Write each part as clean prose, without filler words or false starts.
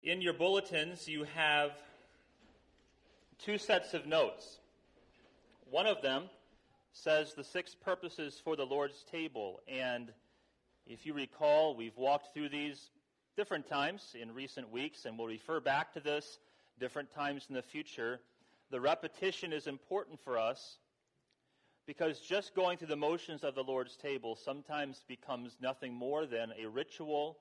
In your bulletins, you have two sets of notes. One of them says the 6 purposes for the Lord's table, and if you recall, we've walked through these different times in recent weeks, and we'll refer back to this different times in the future. The repetition is important for us because just going through the motions of the Lord's table sometimes becomes nothing more than a ritual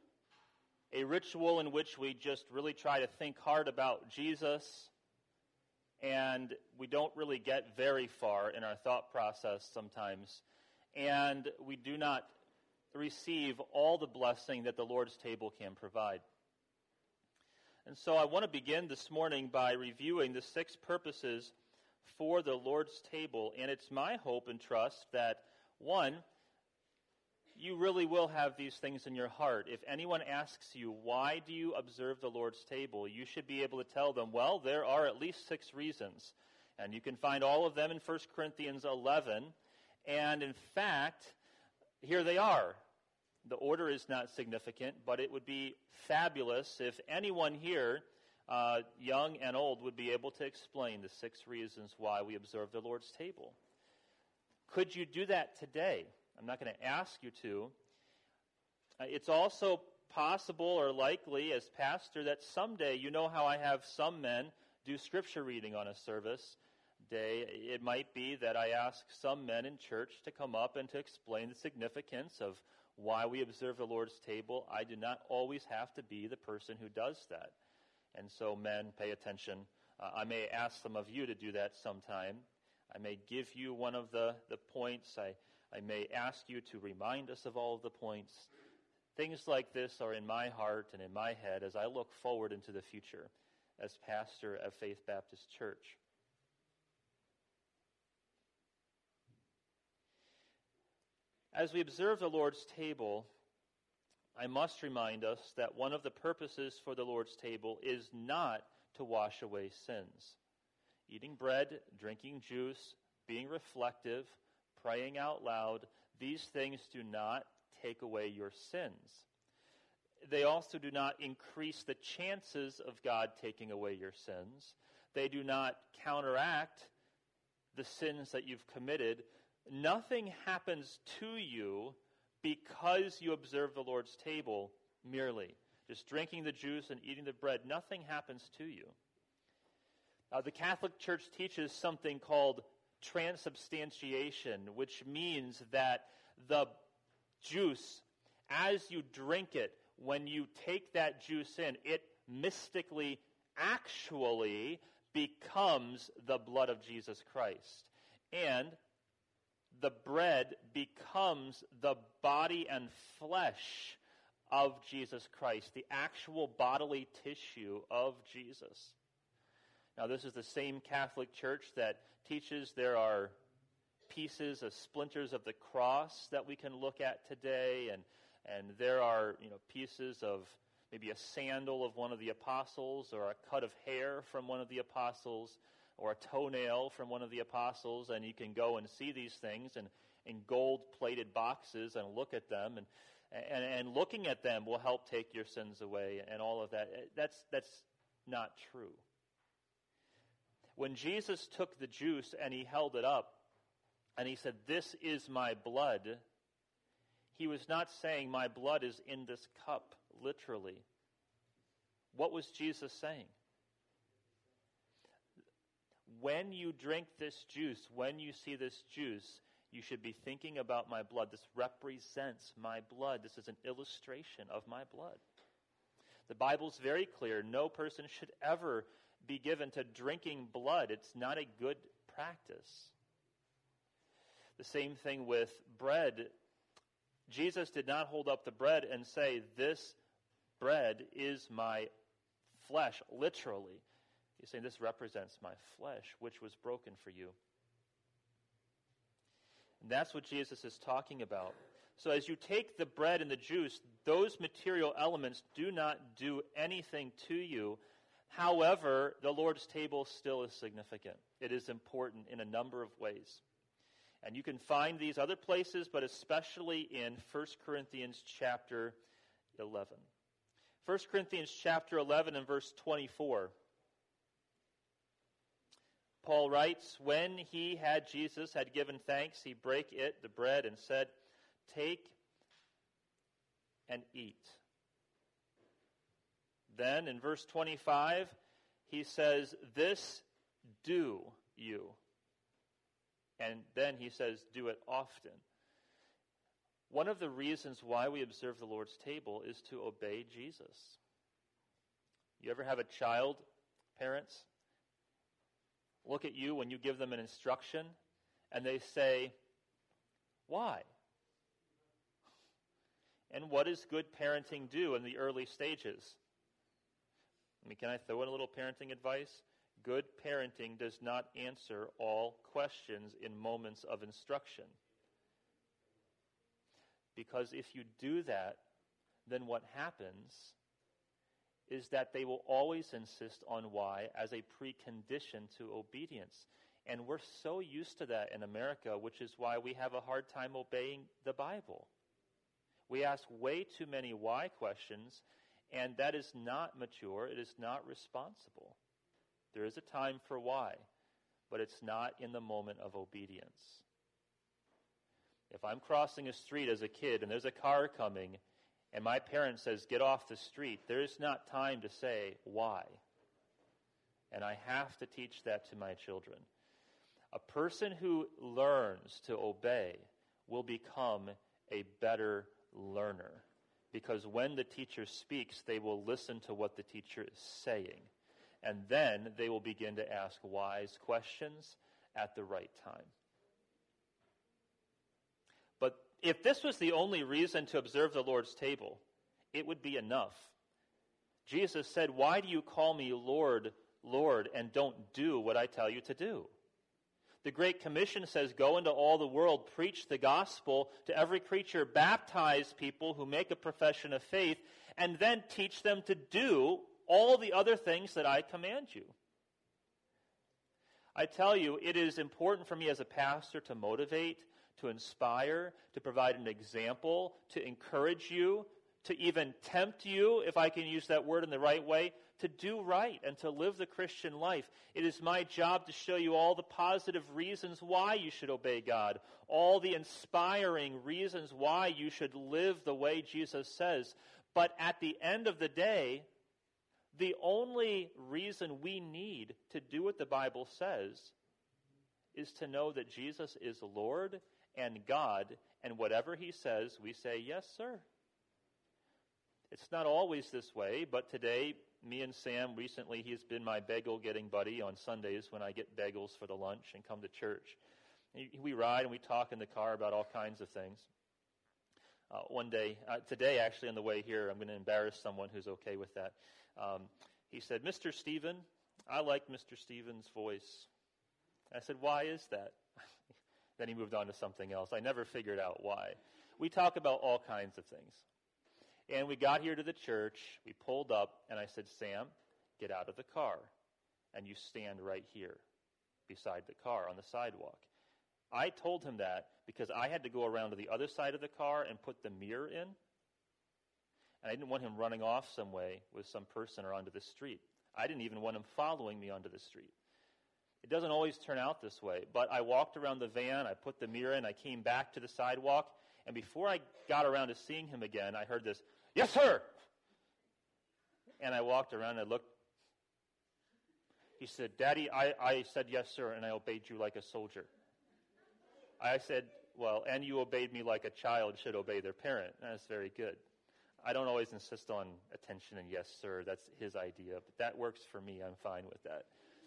in which we just really try to think hard about Jesus, and we don't really get very far in our thought process sometimes, and we do not receive all the blessing that the Lord's table can provide. And so I want to begin this morning by reviewing the 6 purposes for the Lord's table, and it's my hope and trust that, one, you really will have these things in your heart. If anyone asks you, why do you observe the Lord's table, you should be able to tell them, well, there are at least 6 reasons. And you can find all of them in 1 Corinthians 11. And in fact, here they are. The order is not significant, but it would be fabulous if anyone here, young and old, would be able to explain the 6 reasons why we observe the Lord's table. Could you do that today? I'm not going to ask you to. It's also possible or likely as pastor that someday, you know how I have some men do scripture reading on a service day. It might be that I ask some men in church to come up and to explain the significance of why we observe the Lord's table. I do not always have to be the person who does that. And so men, pay attention. I may ask some of you to do that sometime. I may give you one of the points. I may ask you to remind us of all of the points. Things like this are in my heart and in my head as I look forward into the future as pastor of Faith Baptist Church. As we observe the Lord's table, I must remind us that one of the purposes for the Lord's table is not to wash away sins. Eating bread, drinking juice, being reflective, praying out loud, these things do not take away your sins. They also do not increase the chances of God taking away your sins. They do not counteract the sins that you've committed. Nothing happens to you because you observe the Lord's table merely. Just drinking the juice and eating the bread, nothing happens to you. The Catholic Church teaches something called transubstantiation, which means that the juice, as you drink it, when you take that juice in, it mystically, actually becomes the blood of Jesus Christ. And the bread becomes the body and flesh of Jesus Christ, the actual bodily tissue of Jesus. Now, this is the same Catholic Church that teaches there are pieces of splinters of the cross that we can look at today, and there are pieces of maybe a sandal of one of the apostles, or a cut of hair from one of the apostles, or a toenail from one of the apostles, and you can go and see these things in gold-plated boxes and look at them, and looking at them will help take your sins away and all of that. That's not true. When Jesus took the juice and he held it up and he said, "This is my blood," he was not saying, "My blood is in this cup," literally. What was Jesus saying? When you drink this juice, when you see this juice, you should be thinking about my blood. This represents my blood. This is an illustration of my blood. The Bible's very clear. No person should ever be given to drinking blood. It's not a good practice. The same thing with bread. Jesus did not hold up the bread and say, "This bread is my flesh," literally. He's saying, "This represents my flesh, which was broken for you." And that's what Jesus is talking about. So as you take the bread and the juice, those material elements do not do anything to you. However, the Lord's table still is significant. It is important in a number of ways. And you can find these other places, but especially in 1 Corinthians chapter 11. 1 Corinthians chapter 11 and verse 24. Paul writes, when Jesus had given thanks, he brake the bread, and said, take and eat. Then in verse 25, he says, this do you. And then he says, do it often. One of the reasons why we observe the Lord's table is to obey Jesus. You ever have a child, parents, look at you when you give them an instruction, and they say, why? And what does good parenting do in the early stages? Can I throw in a little parenting advice? Good parenting does not answer all questions in moments of instruction. Because if you do that, then what happens is that they will always insist on why as a precondition to obedience. And we're so used to that in America, which is why we have a hard time obeying the Bible. We ask way too many why questions, and that is not mature. It is not responsible. There is a time for why, but it's not in the moment of obedience. If I'm crossing a street as a kid and there's a car coming and my parent says, get off the street, there is not time to say why. And I have to teach that to my children. A person who learns to obey will become a better learner, because when the teacher speaks, they will listen to what the teacher is saying. And then they will begin to ask wise questions at the right time. But if this was the only reason to observe the Lord's table, it would be enough. Jesus said, why do you call me Lord, Lord, and don't do what I tell you to do? The Great Commission says, go into all the world, preach the gospel to every creature, baptize people who make a profession of faith, and then teach them to do all the other things that I command you. I tell you, it is important for me as a pastor to motivate, to inspire, to provide an example, to encourage you, to even tempt you, if I can use that word in the right way, to do right and to live the Christian life. It is my job to show you all the positive reasons why you should obey God, all the inspiring reasons why you should live the way Jesus says. But at the end of the day, the only reason we need to do what the Bible says is to know that Jesus is Lord and God, and whatever he says, we say, yes, sir. It's not always this way, but today, me and Sam, recently, he's been my bagel-getting buddy on Sundays when I get bagels for the lunch and come to church. We ride and we talk in the car about all kinds of things. One day, today actually on the way here, I'm going to embarrass someone who's okay with that. He said, Mr. Stephen, I like Mr. Stephen's voice. I said, why is that? Then he moved on to something else. I never figured out why. We talk about all kinds of things. And we got here to the church, we pulled up, and I said, Sam, get out of the car, and you stand right here beside the car on the sidewalk. I told him that because I had to go around to the other side of the car and put the mirror in, and I didn't want him running off some way with some person or onto the street. I didn't even want him following me onto the street. It doesn't always turn out this way, but I walked around the van, I put the mirror in, I came back to the sidewalk, and before I got around to seeing him again, I heard this, yes, sir! And I walked around and I looked. He said, Daddy, I said yes, sir, and I obeyed you like a soldier. I said, well, and you obeyed me like a child should obey their parent. That's very good. I don't always insist on attention and yes, sir. That's his idea, but that works for me. I'm fine with that.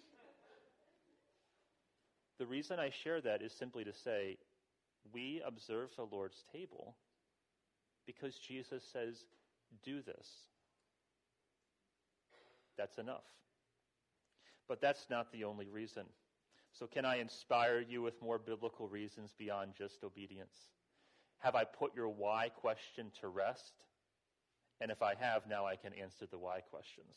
The reason I share that is simply to say, we observe the Lord's table because Jesus says, do this. That's enough. But that's not the only reason. So can I inspire you with more biblical reasons beyond just obedience? Have I put your why question to rest? And if I have, now I can answer the why questions.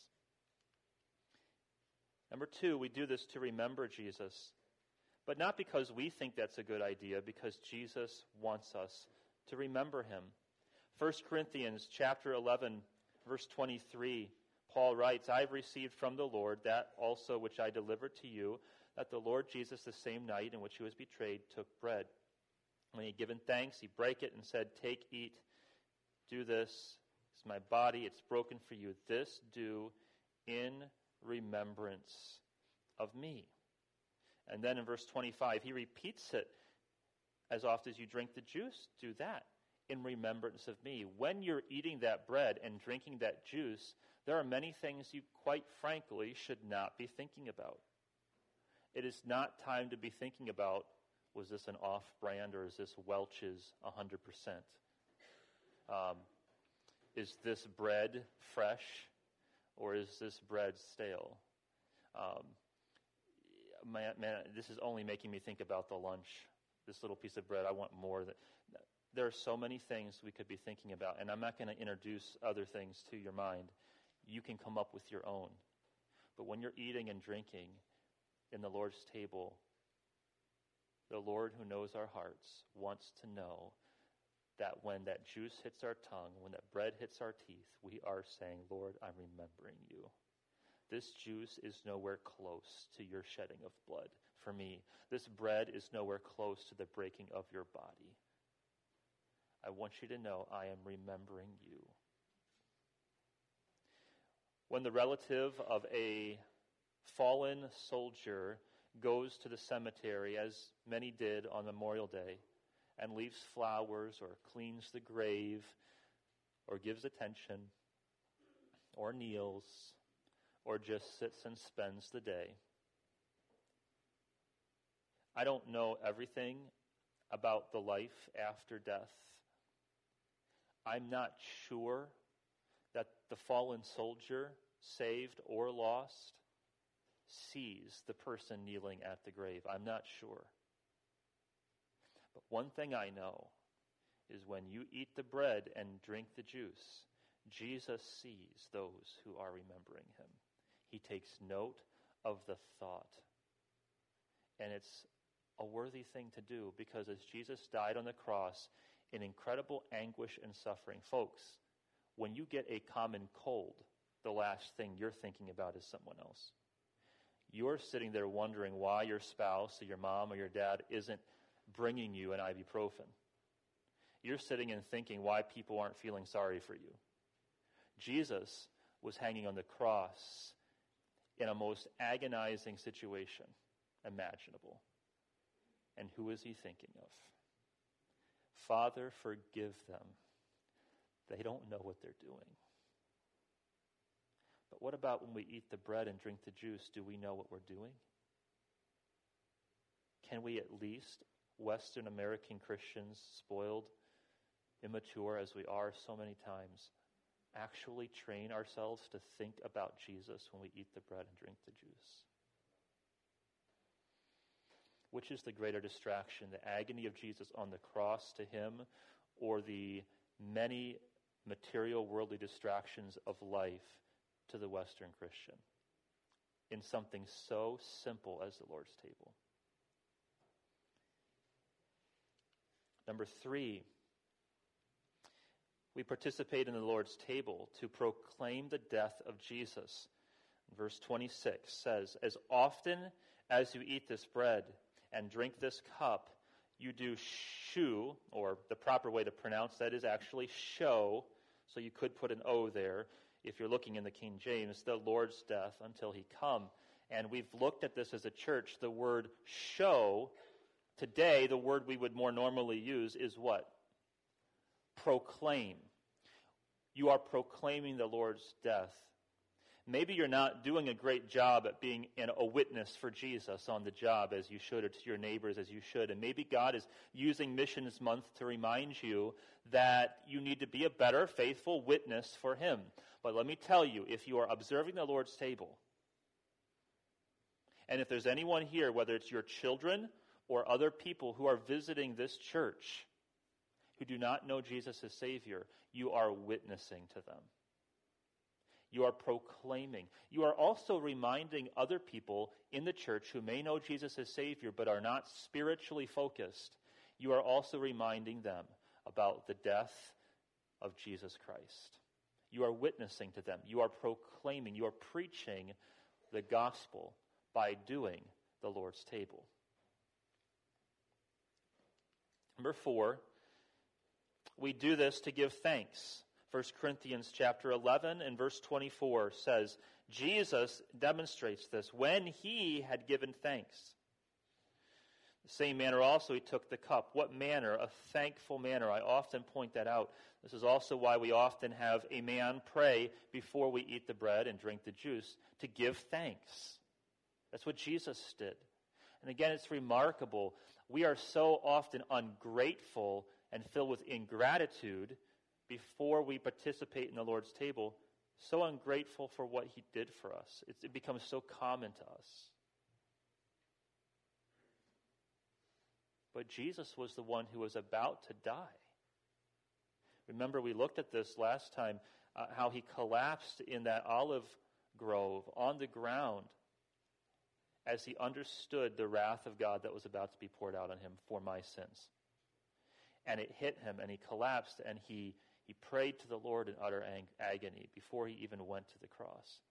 Number 2, we do this to remember Jesus. But not because we think that's a good idea, because Jesus wants us to remember him. 1 Corinthians chapter 11, Verse 23, Paul writes, I have received from the Lord that also which I delivered to you, that the Lord Jesus, the same night in which he was betrayed, took bread. When he had given thanks, he brake it and said, Take, eat, do this. It's my body, it's broken for you. This do in remembrance of me. And then in verse 25, he repeats it, as often as you drink the juice, do that in remembrance of me. When you're eating that bread and drinking that juice, there are many things you, quite frankly, should not be thinking about. It is not time to be thinking about, was this an off-brand or is this Welch's 100%? Is this bread fresh or is this bread stale? Man, this is only making me think about the lunch. This little piece of bread, I want more. There are so many things we could be thinking about, and I'm not going to introduce other things to your mind. You can come up with your own. But when you're eating and drinking in the Lord's table, the Lord who knows our hearts wants to know that when that juice hits our tongue, when that bread hits our teeth, we are saying, Lord, I'm remembering you. This juice is nowhere close to your shedding of blood for me. This bread is nowhere close to the breaking of your body. I want you to know I am remembering you. When the relative of a fallen soldier goes to the cemetery, as many did on Memorial Day, and leaves flowers or cleans the grave or gives attention or kneels or just sits and spends the day, I don't know everything about the life after death. I'm not sure that the fallen soldier, saved or lost, sees the person kneeling at the grave. I'm not sure. But one thing I know is when you eat the bread and drink the juice, Jesus sees those who are remembering him. He takes note of the thought. And it's a worthy thing to do because as Jesus died on the cross in incredible anguish and suffering, folks, when you get a common cold, the last thing you're thinking about is someone else. You're sitting there wondering why your spouse or your mom or your dad isn't bringing you an ibuprofen. You're sitting and thinking why people aren't feeling sorry for you. Jesus was hanging on the cross in a most agonizing situation imaginable. And who is he thinking of? Father, forgive them. They don't know what they're doing. But what about when we eat the bread and drink the juice? Do we know what we're doing? Can we at least, Western American Christians, spoiled, immature as we are so many times, actually train ourselves to think about Jesus when we eat the bread and drink the juice? Which is the greater distraction, the agony of Jesus on the cross to him, or the many material worldly distractions of life to the Western Christian in something so simple as the Lord's table? Number 3, we participate in the Lord's table to proclaim the death of Jesus. Verse 26 says, as often as you eat this bread and drink this cup, you do shew, or the proper way to pronounce that is actually show, so you could put an O there if you're looking in the King James, the Lord's death until he come. And we've looked at this as a church. The word show, today the word we would more normally use is what? Proclaim. You are proclaiming the Lord's death. Maybe you're not doing a great job at being a witness for Jesus on the job as you should, or to your neighbors as you should. And maybe God is using Missions Month to remind you that you need to be a better, faithful witness for him. But let me tell you, if you are observing the Lord's table, and if there's anyone here, whether it's your children or other people who are visiting this church who do not know Jesus as Savior, you are witnessing to them. You are proclaiming. You are also reminding other people in the church who may know Jesus as Savior but are not spiritually focused. You are also reminding them about the death of Jesus Christ. You are witnessing to them. You are proclaiming, you are preaching the gospel by doing the Lord's table. Number 4, we do this to give thanks. 1 Corinthians chapter 11 and verse 24 says, Jesus demonstrates this when he had given thanks. The same manner also he took the cup. What manner? A thankful manner. I often point that out. This is also why we often have a man pray before we eat the bread and drink the juice, to give thanks. That's what Jesus did. And again, it's remarkable. We are so often ungrateful and filled with ingratitude before we participate in the Lord's table, so ungrateful for what he did for us. It becomes so common to us. But Jesus was the one who was about to die. Remember, we looked at this last time, how he collapsed in that olive grove on the ground as he understood the wrath of God that was about to be poured out on him for my sins. And it hit him, and he collapsed, and he prayed to the Lord in utter agony before he even went to the cross.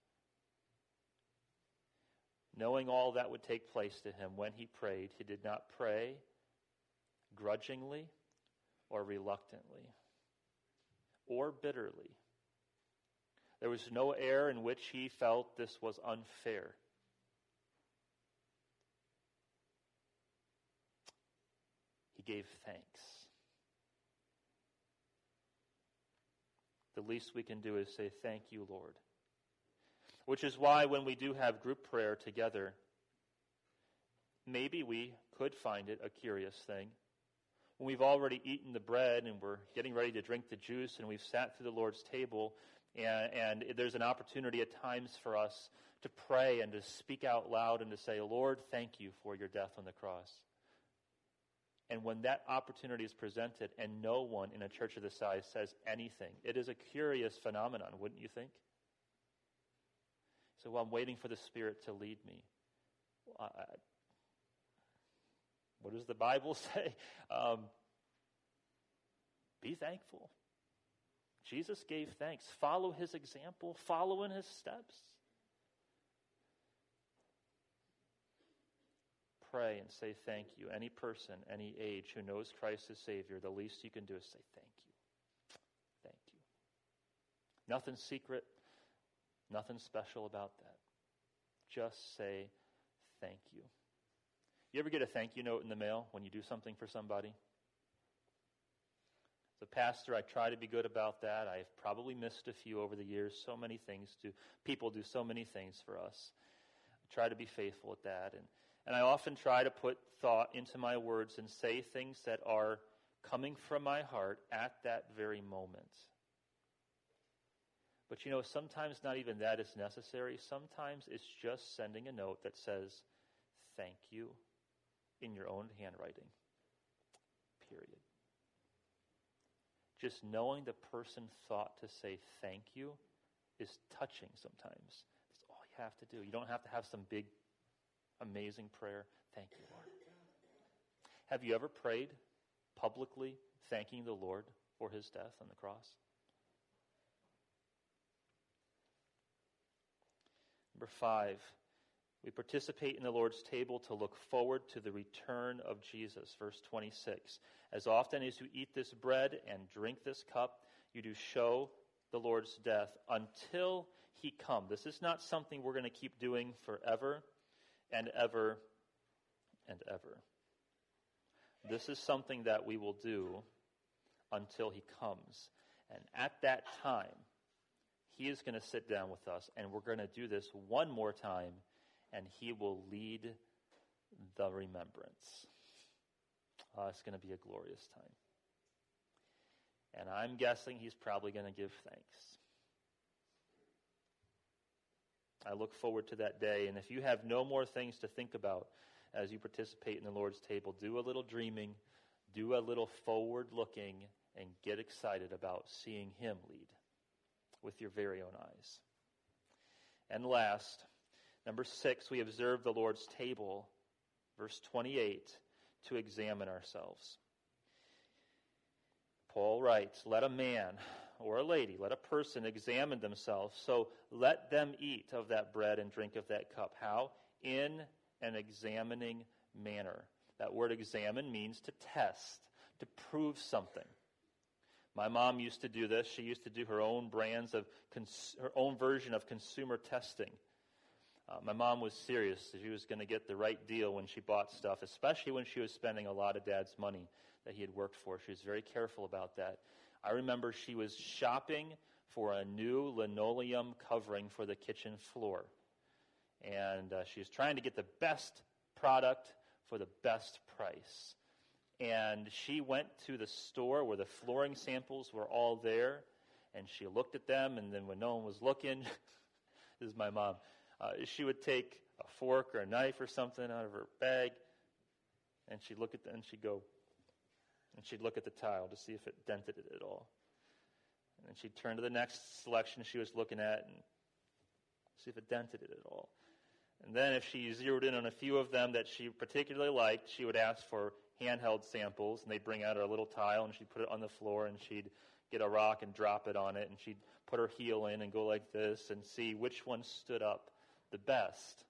Knowing all that would take place to him when he prayed, he did not pray grudgingly or reluctantly or bitterly. There was no air in which he felt this was unfair. He gave thanks. The least we can do is say, thank you, Lord. Which is why when we do have group prayer together, maybe we could find it a curious thing. When we've already eaten the bread and we're getting ready to drink the juice and we've sat through the Lord's table, and there's an opportunity at times for us to pray and to speak out loud and to say, Lord, thank you for your death on the cross. And when that opportunity is presented and no one in a church of this size says anything, it is a curious phenomenon, wouldn't you think? So I'm waiting for the Spirit to lead me. What does the Bible say? Be thankful. Jesus gave thanks. Follow his example. Follow in his steps. Pray and say thank you. Any person, any age who knows Christ as Savior, the least you can do is say thank you. Thank you. Nothing secret, nothing special about that. Just say thank you. You ever get a thank you note in the mail when you do something for somebody? As a pastor, I try to be good about that. I've probably missed a few over the years. So many things people do so many things for us. I try to be faithful at that. And I often try to put thought into my words and say things that are coming from my heart at that very moment. But sometimes not even that is necessary. Sometimes it's just sending a note that says, thank you, in your own handwriting. Period. Just knowing the person thought to say thank you is touching sometimes. That's all you have to do. You don't have to have some big, amazing prayer. Thank you, Lord. Have you ever prayed publicly thanking the Lord for his death on the cross? Number 5, we participate in the Lord's table to look forward to the return of Jesus. Verse 26, as often as you eat this bread and drink this cup, you do show the Lord's death until he come. This is not something we're going to keep doing forever and ever and ever. This is something that we will do until he comes. And at that time, he is going to sit down with us, and we're going to do this one more time, and he will lead the remembrance. It's going to be a glorious time. And I'm guessing he's probably going to give thanks. I look forward to that day. And if you have no more things to think about as you participate in the Lord's table, do a little dreaming, do a little forward looking, and get excited about seeing him lead with your very own eyes. And last, number 6, we observe the Lord's table, verse 28, to examine ourselves. Paul writes, let a man or a lady, let a person examine themselves. So let them eat of that bread and drink of that cup. How? In an examining manner. That word examine means to test, to prove something. My mom used to do this. She used to do her own brands of, her own version of consumer testing. My mom was serious. She was going to get the right deal when she bought stuff, especially when she was spending a lot of Dad's money that he had worked for. She was very careful about that. I remember she was shopping for a new linoleum covering for the kitchen floor. And she was trying to get the best product for the best price. And she went to the store where the flooring samples were all there, and she looked at them, and then when no one was looking, this is my mom, she would take a fork or a knife or something out of her bag, and she'd look at them, and she'd go, and she'd look at the tile to see if it dented it at all. And then she'd turn to the next selection she was looking at and see if it dented it at all. And then if she zeroed in on a few of them that she particularly liked, she would ask for handheld samples, and they'd bring out her little tile, and she'd put it on the floor, and she'd get a rock and drop it on it, and she'd put her heel in and go like this and see which one stood up the best.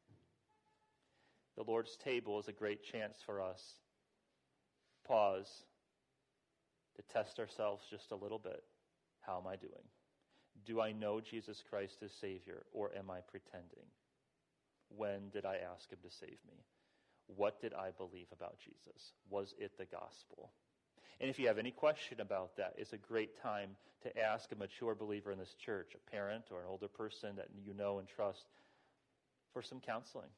The Lord's table is a great chance for us. Pause to test ourselves just a little bit. How am I doing? Do I know Jesus Christ as Savior, or am I pretending? When did I ask him to save me? What did I believe about Jesus? Was it the gospel? And if you have any question about that, it's a great time to ask a mature believer in this church, a parent or an older person that you know and trust, for some counseling.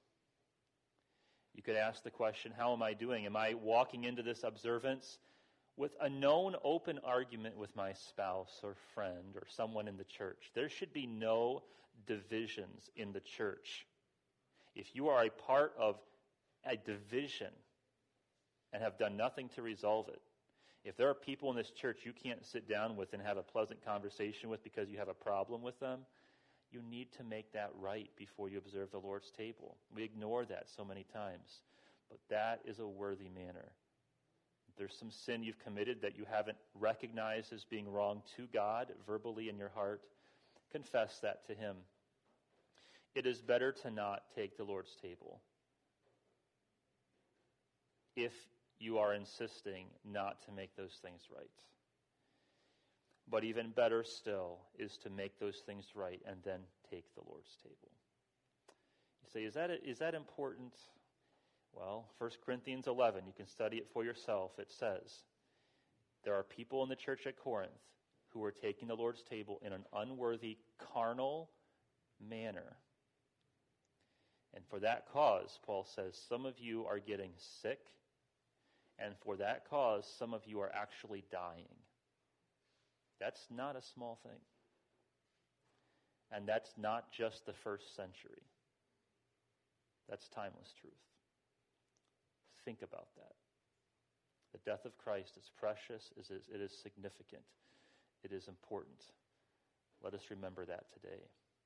You could ask the question, how am I doing? Am I walking into this observance with a known open argument with my spouse or friend or someone in the church? There should be no divisions in the church. If you are a part of a division and have done nothing to resolve it, if there are people in this church you can't sit down with and have a pleasant conversation with because you have a problem with them, you need to make that right before you observe the Lord's table. We ignore that so many times, but that is a worthy manner. If there's some sin you've committed that you haven't recognized as being wrong to God verbally in your heart, confess that to him. It is better to not take the Lord's table if you are insisting not to make those things right. But even better still is to make those things right and then take the Lord's table. You say, is that important? Well, 1 Corinthians 11, you can study it for yourself. It says, there are people in the church at Corinth who are taking the Lord's table in an unworthy, carnal manner. And for that cause, Paul says, some of you are getting sick, and for that cause, some of you are actually dying. That's not a small thing. And that's not just the first century. That's timeless truth. Think about that. The death of Christ is precious, it is significant, it is important. Let us remember that today.